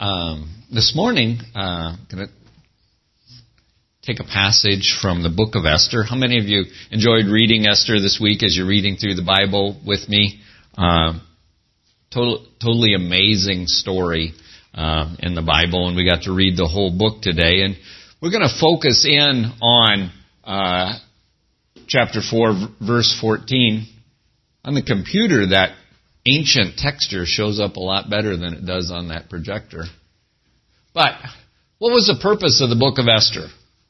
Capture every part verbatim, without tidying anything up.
Um, this morning, uh, I'm going to take a passage from the book of Esther. How many of you enjoyed reading Esther this week as you're reading through the Bible with me? Uh, total, totally amazing story uh, in the Bible, and we got to read the whole book today. And we're going to focus in on uh, chapter four, verse fourteen. On the computer, that ancient texture shows up a lot better than it does on that projector. But what was the purpose of the book of Esther?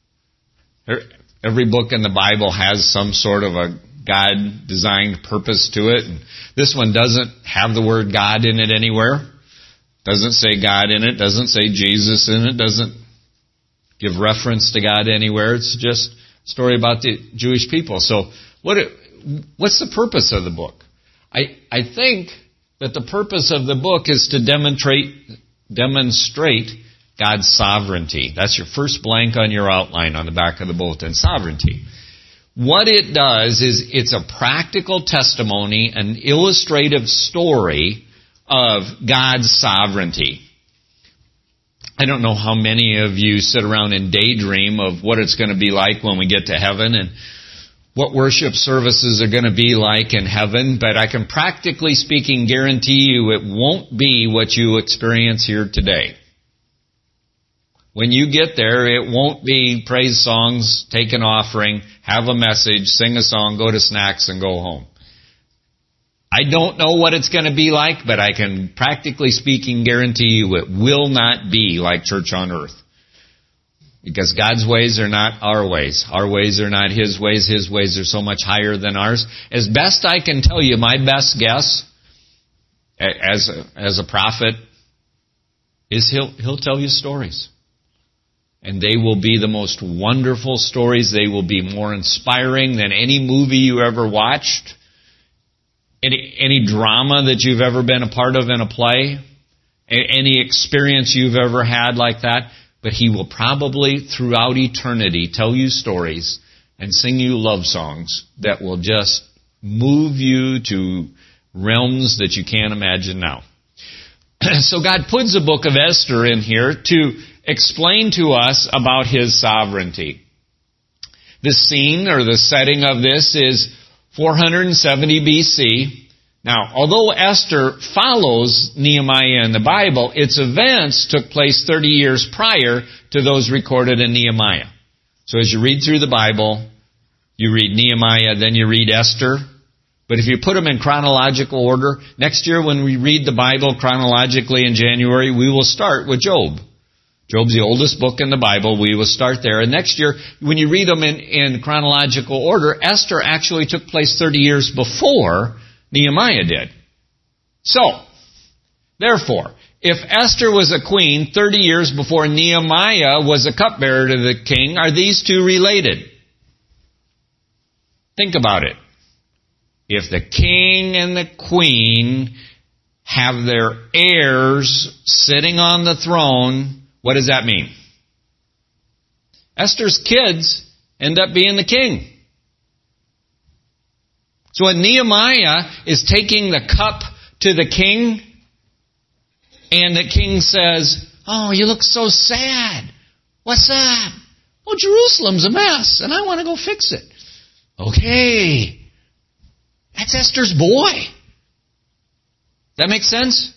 Every book in the Bible has some sort of a God-designed purpose to it. And this one doesn't have the word God in it anywhere. Doesn't say God in it. Doesn't say Jesus in it. Doesn't give reference to God anywhere. It's just a story about the Jewish people. So what? It, what's the purpose of the book? I, I think that the purpose of the book is to demonstrate demonstrate God's sovereignty. That's your first blank on your outline on the back of the bulletin, sovereignty. What it does is it's a practical testimony, an illustrative story of God's sovereignty. I don't know how many of you sit around and daydream of what it's going to be like when we get to heaven and what worship services are going to be like in heaven, but I can practically speaking guarantee you it won't be what you experience here today. When you get there, it won't be praise songs, take an offering, have a message, sing a song, go to snacks, and go home. I don't know what it's going to be like, but I can practically speaking guarantee you it will not be like church on earth. Because God's ways are not our ways. Our ways are not His ways. His ways are so much higher than ours. As best I can tell you, my best guess as a, as a prophet is he'll, he'll tell you stories. And they will be the most wonderful stories. They will be more inspiring than any movie you ever watched. Any, any drama that you've ever been a part of in a play. Any experience you've ever had like that. But He will probably, throughout eternity, tell you stories and sing you love songs that will just move you to realms that you can't imagine now. So God puts the book of Esther in here to explain to us about His sovereignty. The scene or the setting of this is four seventy B C. Now, although Esther follows Nehemiah in the Bible, its events took place thirty years prior to those recorded in Nehemiah. So as you read through the Bible, you read Nehemiah, then you read Esther. But if you put them in chronological order, next year when we read the Bible chronologically in January, we will start with Job. Job's the oldest book in the Bible. We will start there. And next year, when you read them in, in chronological order, Esther actually took place thirty years before Nehemiah did. So, therefore, if Esther was a queen thirty years before Nehemiah was a cupbearer to the king, are these two related? Think about it. If the king and the queen have their heirs sitting on the throne, what does that mean? Esther's kids end up being the king. So when Nehemiah is taking the cup to the king, and the king says, "Oh, you look so sad. What's that?" "Oh, Jerusalem's a mess, and I want to go fix it." Okay. That's Esther's boy. That makes sense?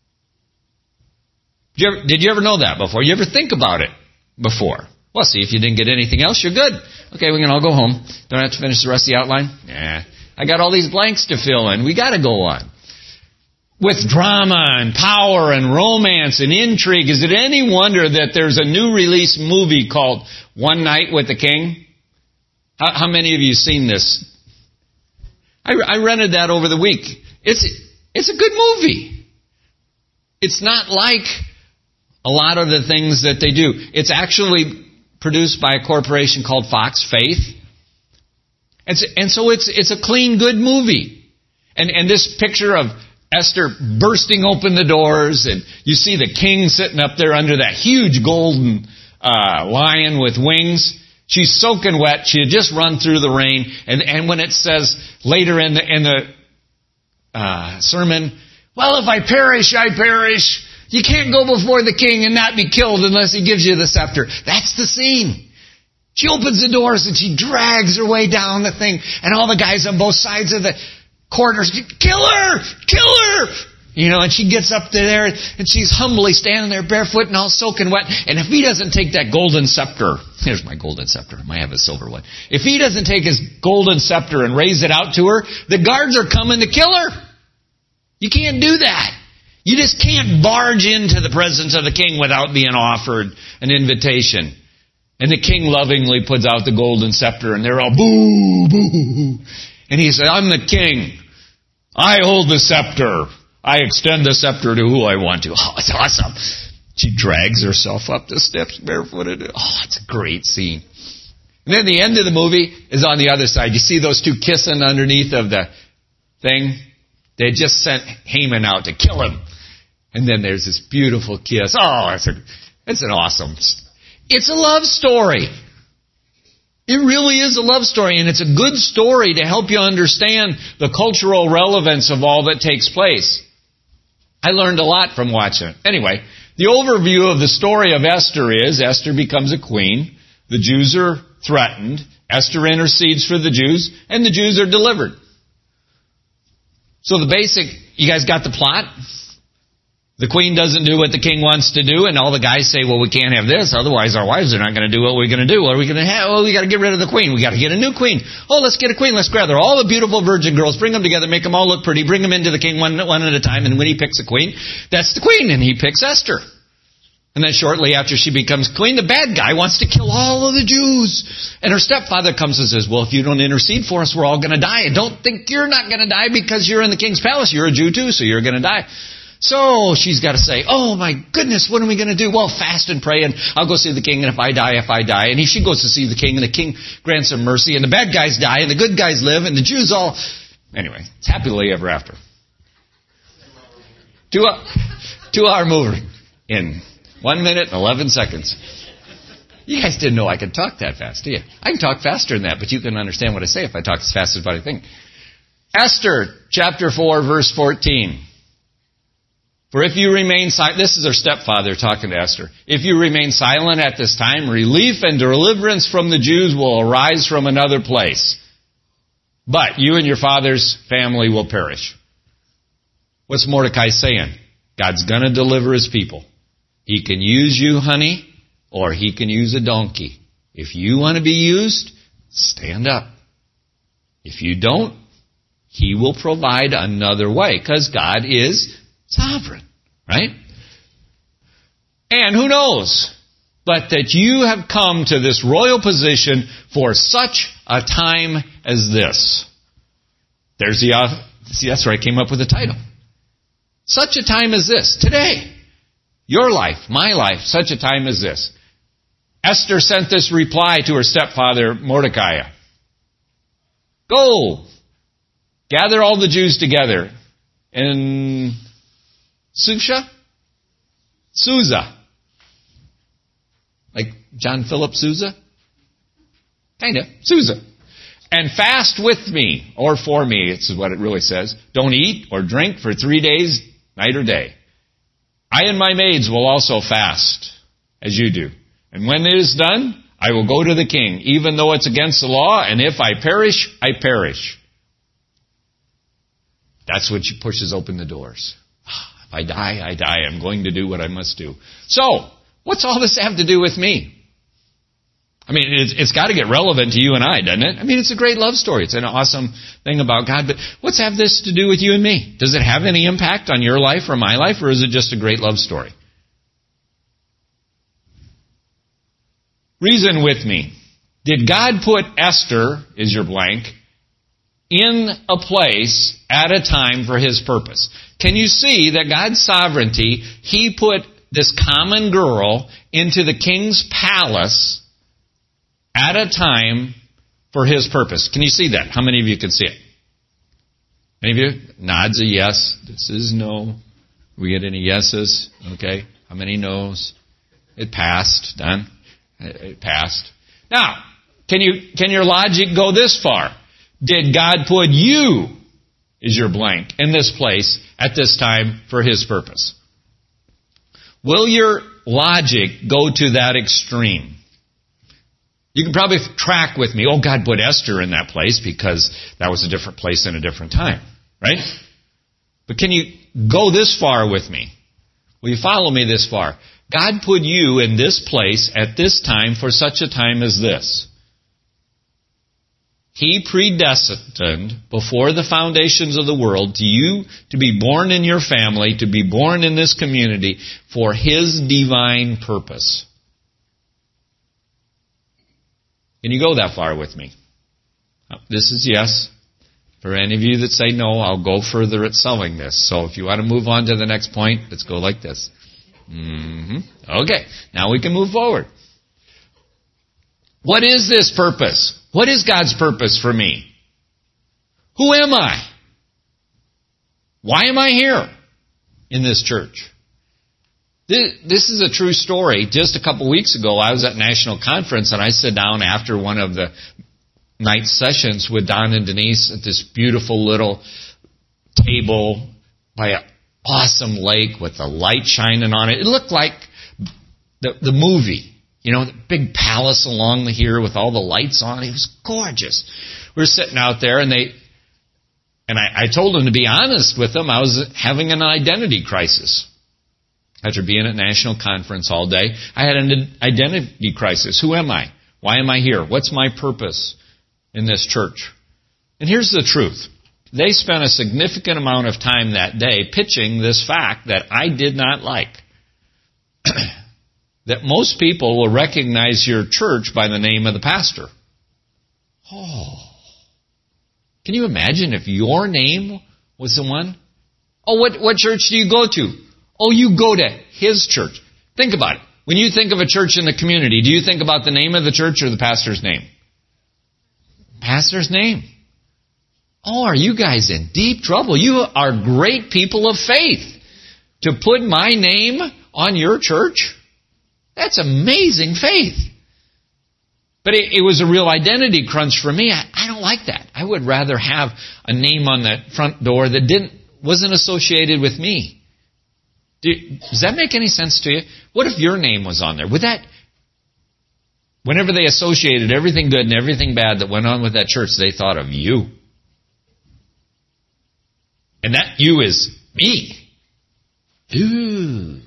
Did you, ever, did you ever know that before? You ever think about it before? Well, see, if you didn't get anything else, you're good. Okay, we can all go home. Don't have to finish the rest of the outline? Nah. I got all these blanks to fill in. We got to go on. With drama and power and romance and intrigue, is it any wonder that there's a new release movie called One Night with the King? How, how many of you seen this? I, I rented that over the week. It's it's a good movie. It's not like a lot of the things that they do. It's actually produced by a corporation called Fox Faith. And so, and so it's it's a clean, good movie. And and this picture of Esther bursting open the doors, and you see the king sitting up there under that huge golden uh, lion with wings. She's soaking wet. She had just run through the rain. And, and when it says later in the in the uh, sermon, "Well, if I perish, I perish," You can't go before the king and not be killed unless he gives you the scepter. That's the scene. She opens the doors and she drags her way down the thing, and all the guys on both sides of the corridors, kill her! Kill her! You know, and she gets up there and she's humbly standing there barefoot and all soaking wet. And if he doesn't take that golden scepter, here's my golden scepter, I might have a silver one. If he doesn't take his golden scepter and raise it out to her, the guards are coming to kill her. You can't do that. You just can't barge into the presence of the king without being offered an invitation. And the king lovingly puts out the golden scepter and they're all boo, boo. And he said, I'm the king. I hold the scepter. I extend the scepter to who I want to. Oh, it's awesome. She drags herself up the steps barefooted. Oh, it's a great scene. And then the end of the movie is on the other side. You see those two kissing underneath of the thing? They just sent Haman out to kill him. And then there's this beautiful kiss. Oh, it's, a, it's an awesome. It's a love story. It really is a love story, and it's a good story to help you understand the cultural relevance of all that takes place. I learned a lot from watching it. Anyway, the overview of the story of Esther is Esther becomes a queen. The Jews are threatened. Esther intercedes for the Jews, and the Jews are delivered. So the basic, you guys got the plot? The queen doesn't do what the king wants to do, and all the guys say, well, we can't have this, otherwise our wives are not going to do what we're going to do. What are we going to have? Well, we got to get rid of the queen. We got to get a new queen. Oh, let's get a queen. Let's gather all the beautiful virgin girls, bring them together, make them all look pretty, bring them into the king one, one at a time, and when he picks a queen, that's the queen, and he picks Esther. And then shortly after she becomes queen, the bad guy wants to kill all of the Jews. And her stepfather comes and says, well, if you don't intercede for us, we're all going to die. And don't think you're not going to die because you're in the king's palace. You're a Jew too, so you're going to die. So she's got to say, oh my goodness, what are we going to do? Well, fast and pray, and I'll go see the king, and if I die, if I die. And she goes to see the king, and the king grants him mercy, and the bad guys die, and the good guys live, and the Jews all... Anyway, it's happily ever after. Two, uh, two hour movie in one minute and eleven seconds. You guys didn't know I could talk that fast, do you? I can talk faster than that, but you can understand what I say if I talk as fast as what I think. Esther, chapter four, verse fourteen. For if you remain silent, this is her stepfather talking to Esther. If you remain silent at this time, relief and deliverance from the Jews will arise from another place. But you and your father's family will perish. What's Mordecai saying? God's going to deliver his people. He can use you, honey, or he can use a donkey. If you want to be used, stand up. If you don't, he will provide another way, because God is sovereign, right? And who knows, but that you have come to this royal position for such a time as this. There's the, uh, see, that's where I came up with the title. Such a time as this, today. Your life, my life, such a time as this. Esther sent this reply to her stepfather, Mordecai. Go, gather all the Jews together in Susha? Susa. Like John Philip Sousa? Kind of. Susa. And fast with me, or for me, it's what it really says. Don't eat or drink for three days, night or day. I and my maids will also fast, as you do. And when it is done, I will go to the king, even though it's against the law, and if I perish, I perish. That's what she pushes open the doors. If I die, I die. I'm going to do what I must do. So, what's all this have to do with me? I mean, it's, it's got to get relevant to you and I, doesn't it? I mean, it's a great love story. It's an awesome thing about God. But what's have this to do with you and me? Does it have any impact on your life or my life, or is it just a great love story? Reason with me. Did God put Esther, is your blank, in a place at a time for his purpose? Can you see that God's sovereignty, he put this common girl into the king's palace at a time for his purpose? Can you see that? How many of you can see it? Any of you? Nods a yes. This is no. We get any yeses? Okay. How many no's? It passed. Done. It passed. Now, can you can your logic go this far? Did God put you, is your blank, in this place at this time for his purpose? Will your logic go to that extreme? You can probably track with me, oh, God put Esther in that place because that was a different place in a different time, right? But can you go this far with me? Will you follow me this far? God put you in this place at this time for such a time as this. He predestined before the foundations of the world to you to be born in your family, to be born in this community for His divine purpose. Can you go that far with me? This is yes. For any of you that say no, I'll go further at selling this. So if you want to move on to the next point, let's go like this. Mm-hmm. Okay, now we can move forward. What is this purpose? What is God's purpose for me? Who am I? Why am I here in this church? This is a true story. Just a couple weeks ago, I was at National Conference, and I sat down after one of the night sessions with Don and Denise at this beautiful little table by an awesome lake with the light shining on it. It looked like the, the movie. You know, the big palace along here with all the lights on. It was gorgeous. We were sitting out there, and they, and I, I told them to be honest with them. I was having an identity crisis. After being at National Conference all day, I had an identity crisis. Who am I? Why am I here? What's my purpose in this church? And here's the truth. They spent a significant amount of time that day pitching this fact that I did not like. That most people will recognize your church by the name of the pastor. Oh. Can you imagine if your name was the one? Oh, what, what church do you go to? Oh, you go to his church. Think about it. When you think of a church in the community, do you think about the name of the church or the pastor's name? Pastor's name. Oh, are you guys in deep trouble? You are great people of faith. To put my name on your church? That's amazing faith. But it, it was a real identity crunch for me. I, I don't like that. I would rather have a name on the front door that didn't wasn't associated with me. Do, does that make any sense to you? What if your name was on there? Would that, whenever they associated everything good and everything bad that went on with that church, they thought of you. And that you is me. Ooh.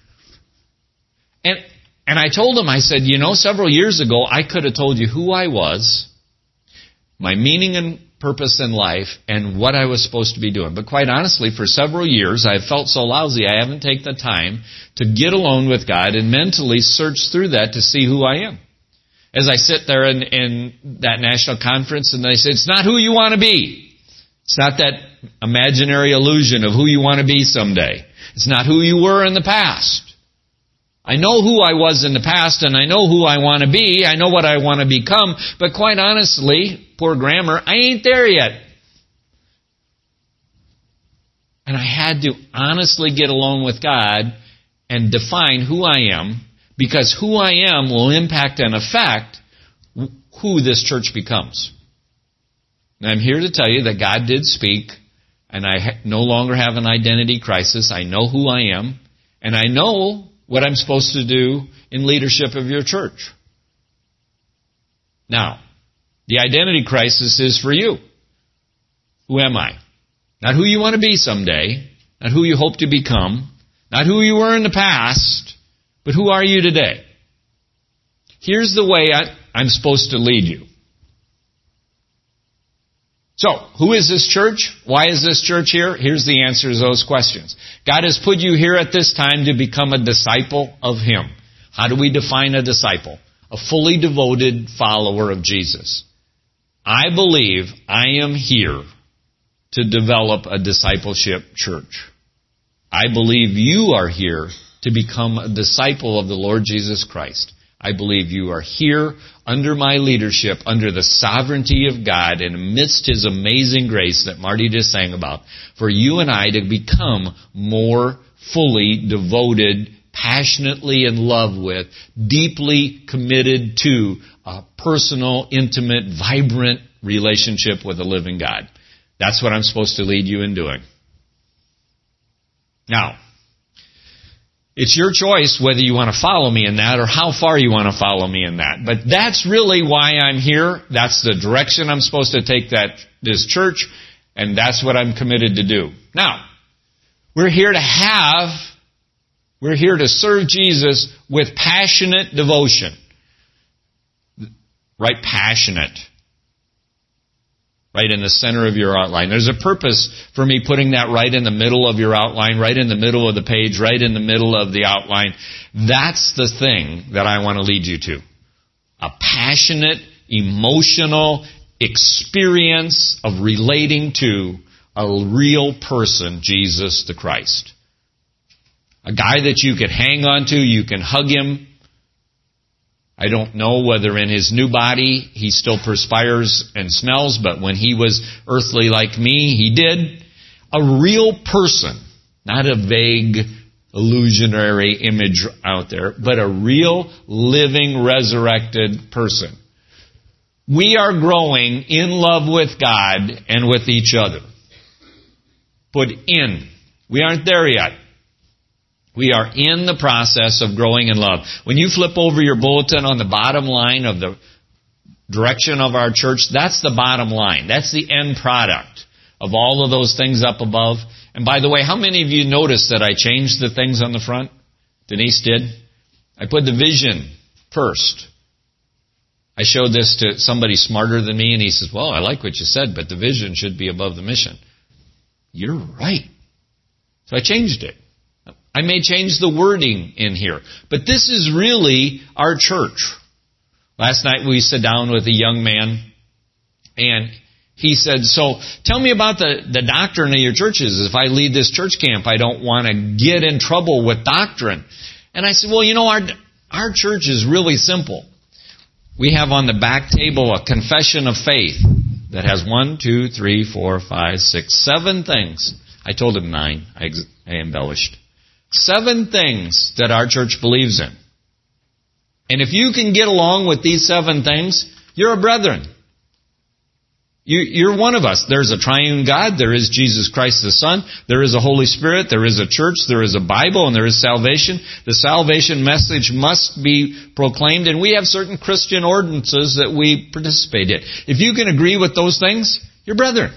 And and I told him, I said, you know, several years ago, I could have told you who I was, my meaning and purpose in life, and what I was supposed to be doing. But quite honestly, for several years, I felt so lousy, I haven't taken the time to get alone with God and mentally search through that to see who I am. As I sit there in, in that national conference, and they say, it's not who you want to be. It's not that imaginary illusion of who you want to be someday. It's not who you were in the past. I know who I was in the past, and I know who I want to be. I know what I want to become. But quite honestly, poor grammar, I ain't there yet. And I had to honestly get alone with God and define who I am, because who I am will impact and affect who this church becomes. And I'm here to tell you that God did speak, and I no longer have an identity crisis. I know who I am, and I know what I'm supposed to do in leadership of your church. Now, the identity crisis is for you. Who am I? Not who you want to be someday, not who you hope to become, not who you were in the past, but who are you today? Here's the way I, I'm supposed to lead you. So, who is this church? Why is this church here? Here's the answer to those questions. God has put you here at this time to become a disciple of Him. How do we define a disciple? A fully devoted follower of Jesus. I believe I am here to develop a discipleship church. I believe you are here to become a disciple of the Lord Jesus Christ. I believe you are here under my leadership, under the sovereignty of God, and amidst His amazing grace that Marty just sang about, for you and I to become more fully devoted, passionately in love with, deeply committed to a personal, intimate, vibrant relationship with the living God. That's what I'm supposed to lead you in doing. Now, It's your choice whether you want to follow me in that or how far you want to follow me in that. But that's really why I'm here. That's the direction I'm supposed to take that this church, and that's what I'm committed to do. Now, we're here to have, we're here to serve Jesus with passionate devotion. Right, passionate. Right in the center of your outline. There's a purpose for me putting that right in the middle of your outline, right in the middle of the page, right in the middle of the outline. That's the thing that I want to lead you to. A passionate, emotional experience of relating to a real person, Jesus the Christ. A guy that you can hang on to, you can hug him. I don't know whether in his new body he still perspires and smells, but when he was earthly like me, he did. A real person, not a vague, illusionary image out there, but a real, living, resurrected person. We are growing in love with God and with each other. Put in. We aren't there yet. We are in the process of growing in love. When you flip over your bulletin on the bottom line of the direction of our church, that's the bottom line. That's the end product of all of those things up above. And by the way, how many of you noticed that I changed the things on the front? Denise did. I put the vision first. I showed this to somebody smarter than me, and he says, well, I like what you said, but the vision should be above the mission. You're right. So I changed it. I may change the wording in here. But this is really our church. Last night we sat down with a young man, and he said, so tell me about the, the doctrine of your churches. If I lead this church camp, I don't want to get in trouble with doctrine. And I said, well, you know, our, our church is really simple. We have on the back table a confession of faith that has one, two, three, four, five, six, seven things. I told him nine. I, ex- I embellished. Seven things that our church believes in. And if you can get along with these seven things, you're a brethren. You, you're one of us. There's a triune God. There is Jesus Christ the Son. There is a Holy Spirit. There is a church. There is a Bible. And there is salvation. The salvation message must be proclaimed. And we have certain Christian ordinances that we participate in. If you can agree with those things, you're brethren.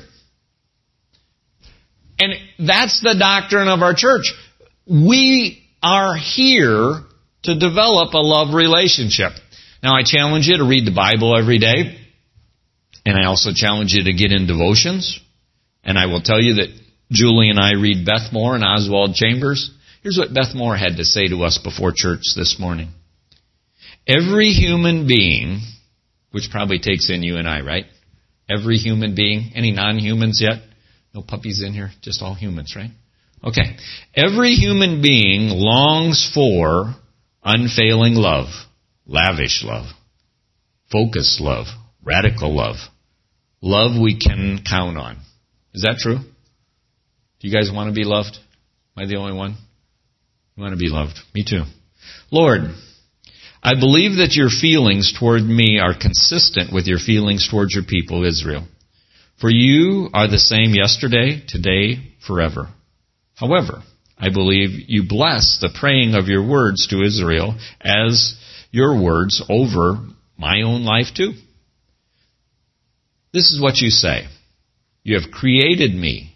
And that's the doctrine of our church. We are here to develop a love relationship. Now, I challenge you to read the Bible every day. And I also challenge you to get in devotions. And I will tell you that Julie and I read Beth Moore and Oswald Chambers. Here's what Beth Moore had to say to us before church this morning. Every human being, which probably takes in you and I, right? Every human being. Any non-humans yet? No puppies in here? Just all humans, right? Okay. Every human being longs for unfailing love, lavish love, focused love, radical love, love we can count on. Is that true? Do you guys want to be loved? Am I the only one? You want to be loved? Me too. Lord, I believe that your feelings toward me are consistent with your feelings towards your people, Israel. For you are the same yesterday, today, forever. However, I believe you bless the praying of your words to Israel as your words over my own life too. This is what you say. You have created me.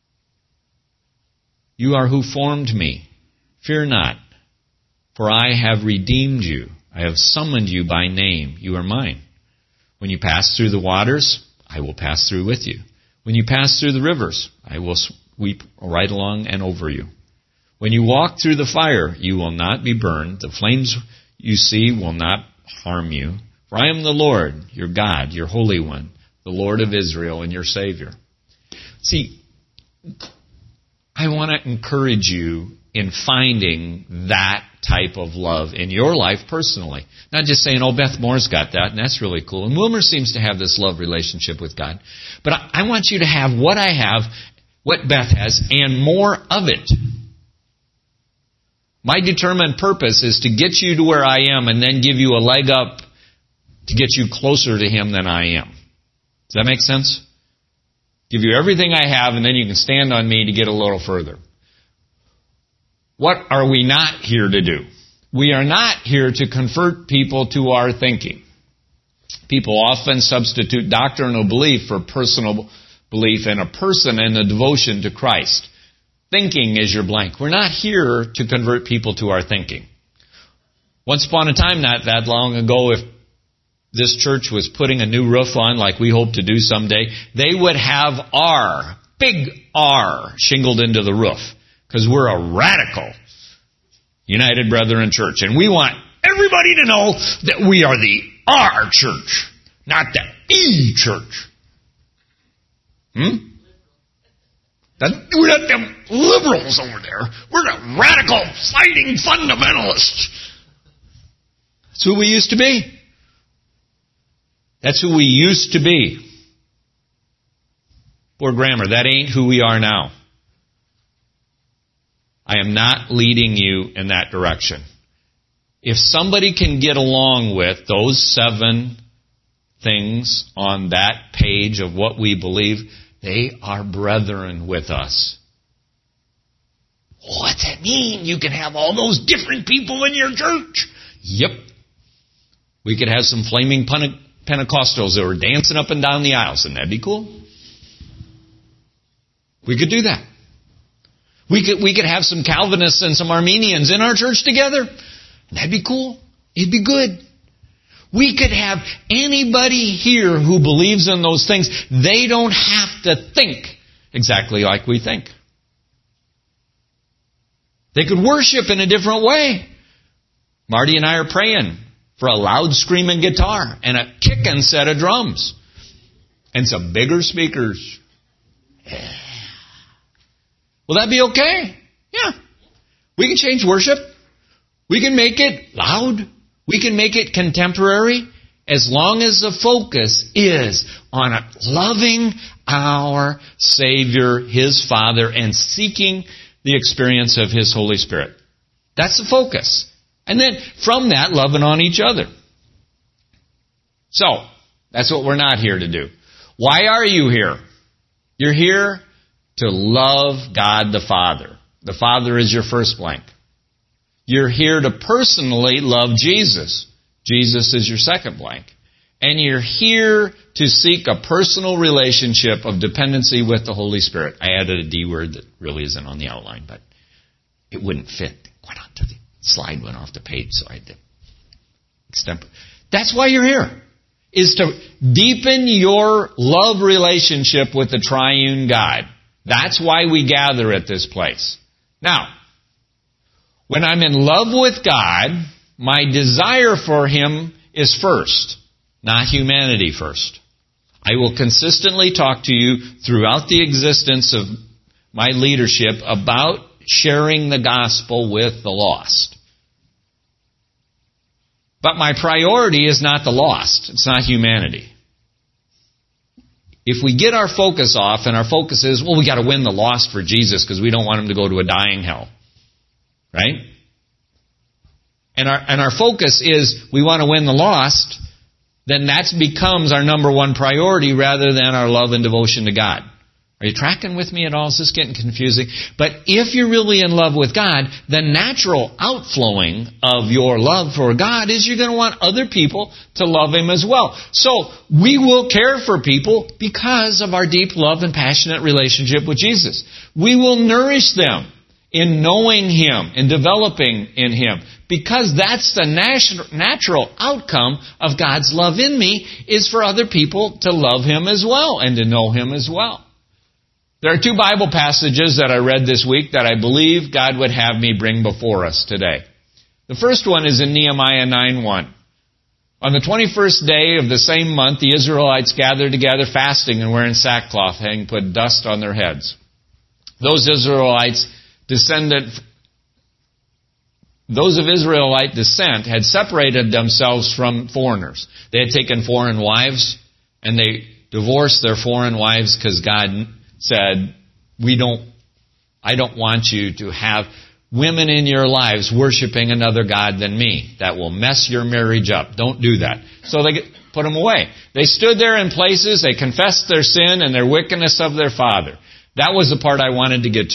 You are who formed me. Fear not, for I have redeemed you. I have summoned you by name. You are mine. When you pass through the waters, I will pass through with you. When you pass through the rivers, I will sweep right along and over you. When you walk through the fire, you will not be burned. The flames you see will not harm you. For I am the Lord, your God, your Holy One, the Lord of Israel and your Savior. See, I want to encourage you in finding that type of love in your life personally. Not just saying, oh, Beth Moore's got that, and that's really cool. And Wilmer seems to have this love relationship with God. But I, I want you to have what I have, what Beth has, and more of it. My determined purpose is to get you to where I am and then give you a leg up to get you closer to Him than I am. Does that make sense? Give you everything I have, and then you can stand on me to get a little further. What are we not here to do? We are not here to convert people to our thinking. People often substitute doctrinal belief for personal belief in a person and a devotion to Christ. Thinking is your blank. We're not here to convert people to our thinking. Once upon a time, not that long ago, if this church was putting a new roof on like we hope to do someday, they would have R, big R, shingled into the roof. Because we're a radical United Brethren church. And we want everybody to know that we are the R church, not the E church. Hmm? That, we're not them liberals over there. We're the radical, fighting fundamentalists. That's who we used to be. That's who we used to be. Poor grammar. That ain't who we are now. I am not leading you in that direction. If somebody can get along with those seven things on that page of what we believe, they are brethren with us. What's that mean? You can have all those different people in your church? Yep. We could have some flaming Pentecostals that were dancing up and down the aisles, and that'd be cool. We could do that. We could, we could have some Calvinists and some Armenians in our church together. That'd be cool. It'd be good. We could have anybody here who believes in those things. They don't have to think exactly like we think. They could worship in a different way. Marty and I are praying for a loud screaming guitar and a kicking set of drums and some bigger speakers. Yeah. Will that be okay? Yeah. We can change worship. We can make it loud. We can make it contemporary as long as the focus is on loving our Savior, His Father, and seeking the experience of His Holy Spirit. That's the focus. And then from that, loving on each other. So, that's what we're not here to do. Why are you here? You're here to love God the Father. The Father is your first blank. You're here to personally love Jesus. Jesus is your second blank. And you're here to seek a personal relationship of dependency with the Holy Spirit. I added a D word that really isn't on the outline, but it wouldn't fit. It went onto the slide, went off the page, so I had to extend. That's why you're here, is to deepen your love relationship with the triune God. That's why we gather at this place. Now, when I'm in love with God, my desire for Him is first, not humanity first. I will consistently talk to you throughout the existence of my leadership about sharing the gospel with the lost. But my priority is not the lost. It's not humanity. If we get our focus off, and our focus is, well, we got to win the lost for Jesus because we don't want them to go to a dying hell. Right? And our, and our focus is, we want to win the lost, then that becomes our number one priority rather than our love and devotion to God. Are you tracking with me at all? Is this getting confusing? But if you're really in love with God, the natural outflowing of your love for God is you're going to want other people to love Him as well. So we will care for people because of our deep love and passionate relationship with Jesus. We will nourish them in knowing Him and developing in Him, because that's the natural outcome of God's love in me, is for other people to love Him as well and to know Him as well. There are two Bible passages that I read this week that I believe God would have me bring before us today. The first one is in Nehemiah nine one. On the twenty-first day of the same month, the Israelites gathered together fasting and wearing sackcloth, having put dust on their heads. Those Israelites descended, those of Israelite descent had separated themselves from foreigners. They had taken foreign wives, and they divorced their foreign wives because God said, "We don't, I don't want you to have women in your lives worshiping another god than me. That will mess your marriage up. Don't do that." So they put them away. They stood there in places, they confessed their sin and their wickedness of their father. That was the part I wanted to get to.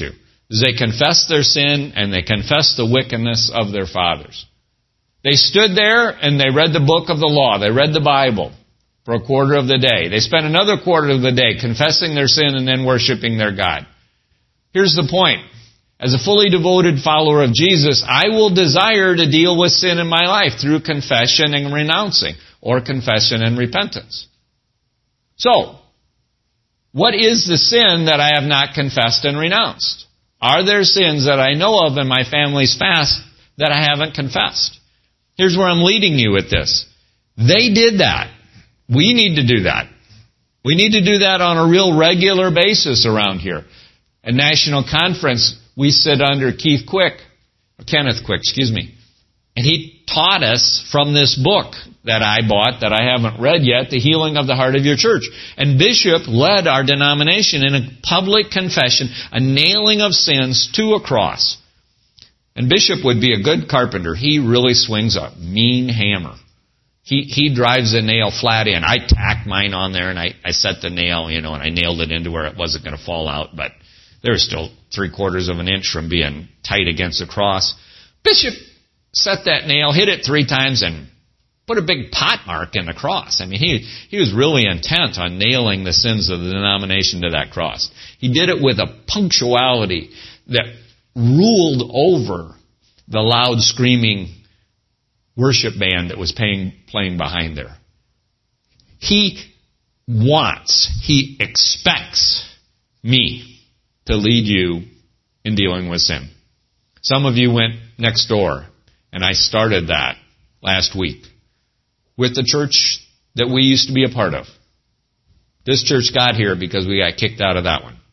is they confessed their sin and they confessed the wickedness of their fathers. They stood there and they read the book of the law. They read the Bible for a quarter of the day. They spent another quarter of the day confessing their sin and then worshiping their God. Here's the point. As a fully devoted follower of Jesus, I will desire to deal with sin in my life through confession and renouncing, or confession and repentance. So, what is the sin that I have not confessed and renounced? Are there sins that I know of in my family's past that I haven't confessed? Here's where I'm leading you with this. They did that. We need to do that. We need to do that on a real regular basis around here. At National Conference, we sit under Keith Quick, or Kenneth Quick, excuse me. And he taught us from this book that I bought, that I haven't read yet, The Healing of the Heart of Your Church. And Bishop led our denomination in a public confession, a nailing of sins to a cross. And Bishop would be a good carpenter. He really swings a mean hammer. He he drives a nail flat in. I tacked mine on there and I, I set the nail, you know, and I nailed it into where it wasn't going to fall out, but there was still three quarters of an inch from being tight against the cross. Bishop set that nail, hit it three times, and put a big pot mark in the cross. I mean, he he was really intent on nailing the sins of the denomination to that cross. He did it with a punctuality that ruled over the loud screaming worship band that was playing, playing behind there. He wants, he expects me to lead you in dealing with sin. Some of you went next door, and I started that last week with the church that we used to be a part of. This church got here because we got kicked out of that one.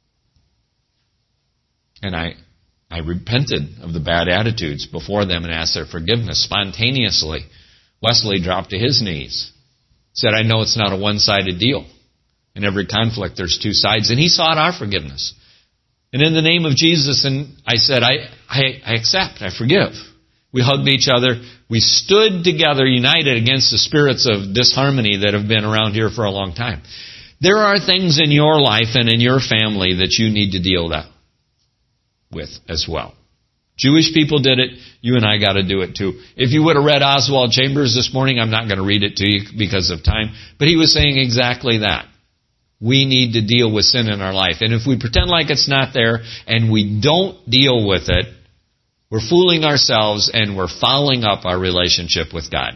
And I I repented of the bad attitudes before them and asked their forgiveness spontaneously. Wesley dropped to his knees. Said, I know it's not a one-sided deal. In every conflict there's two sides. And he sought our forgiveness. And in the name of Jesus, and I said, I, I, I accept, I forgive. We hugged each other. We stood together, united against the spirits of disharmony that have been around here for a long time. There are things in your life and in your family that you need to deal with. with as well. Jewish people did it. You and I got to do it too. If you would have read Oswald Chambers this morning, I'm not going to read it to you because of time, but he was saying exactly that. We need to deal with sin in our life. And if we pretend like it's not there and we don't deal with it, we're fooling ourselves and we're fouling up our relationship with God.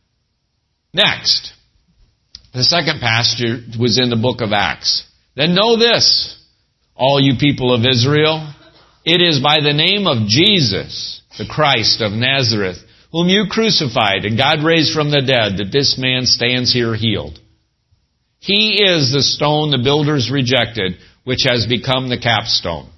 Next, the second passage was in the book of Acts. Then know this, all you people of Israel, it is by the name of Jesus, the Christ of Nazareth, whom you crucified and God raised from the dead, that this man stands here healed. He is the stone the builders rejected, which has become the capstone.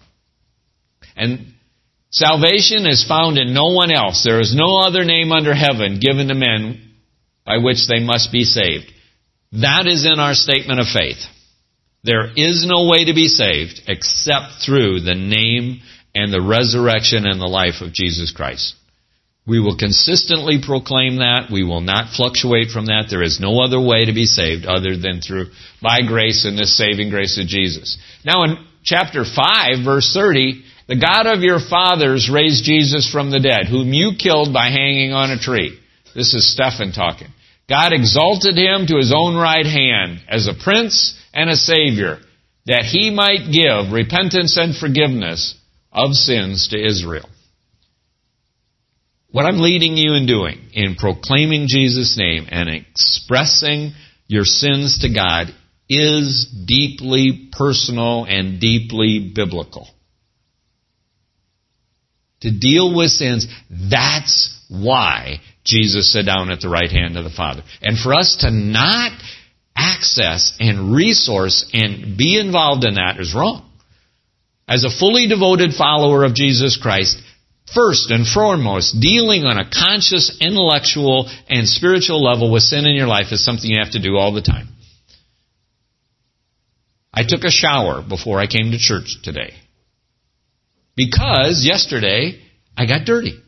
And salvation is found in no one else. There is no other name under heaven given to men by which they must be saved. That is in our statement of faith. There is no way to be saved except through the name and the resurrection and the life of Jesus Christ. We will consistently proclaim that. We will not fluctuate from that. There is no other way to be saved other than through, by grace and this saving grace of Jesus. Now in chapter five, verse thirty, the God of your fathers raised Jesus from the dead, whom you killed by hanging on a tree. This is Stephen talking. God exalted him to his own right hand as a prince and a savior, that he might give repentance and forgiveness of sins to Israel. What I'm leading you in doing, in proclaiming Jesus' name and expressing your sins to God, is deeply personal and deeply biblical. To deal with sins, that's why Jesus sat down at the right hand of the Father. And for us to not access and resource and be involved in that is wrong. As a fully devoted follower of Jesus Christ, first and foremost, dealing on a conscious, intellectual, and spiritual level with sin in your life is something you have to do all the time. I took a shower before I came to church today, because yesterday I got dirty.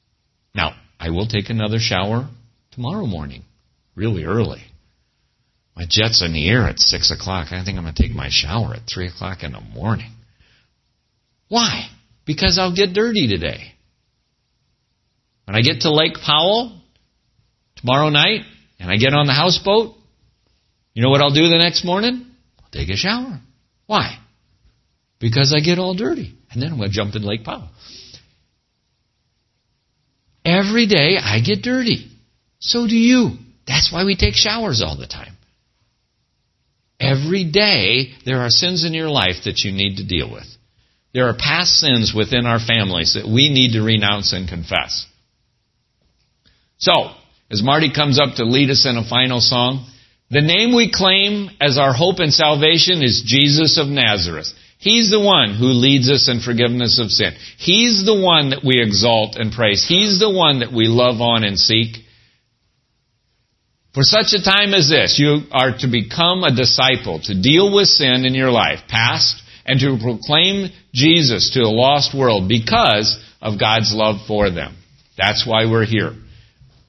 Now, I will take another shower tomorrow morning, really early. My jet's in the air at six o'clock. I think I'm going to take my shower at three o'clock in the morning. Why? Because I'll get dirty today. When I get to Lake Powell tomorrow night and I get on the houseboat, you know what I'll do the next morning? I'll take a shower. Why? Because I get all dirty. And then I'm going to jump in Lake Powell. Every day I get dirty. So do you. That's why we take showers all the time. Every day there are sins in your life that you need to deal with. There are past sins within our families that we need to renounce and confess. So, as Marty comes up to lead us in a final song, the name we claim as our hope and salvation is Jesus of Nazareth. He's the one who leads us in forgiveness of sin. He's the one that we exalt and praise. He's the one that we love on and seek. For such a time as this, you are to become a disciple, to deal with sin in your life, past, and to proclaim Jesus to a lost world because of God's love for them. That's why we're here.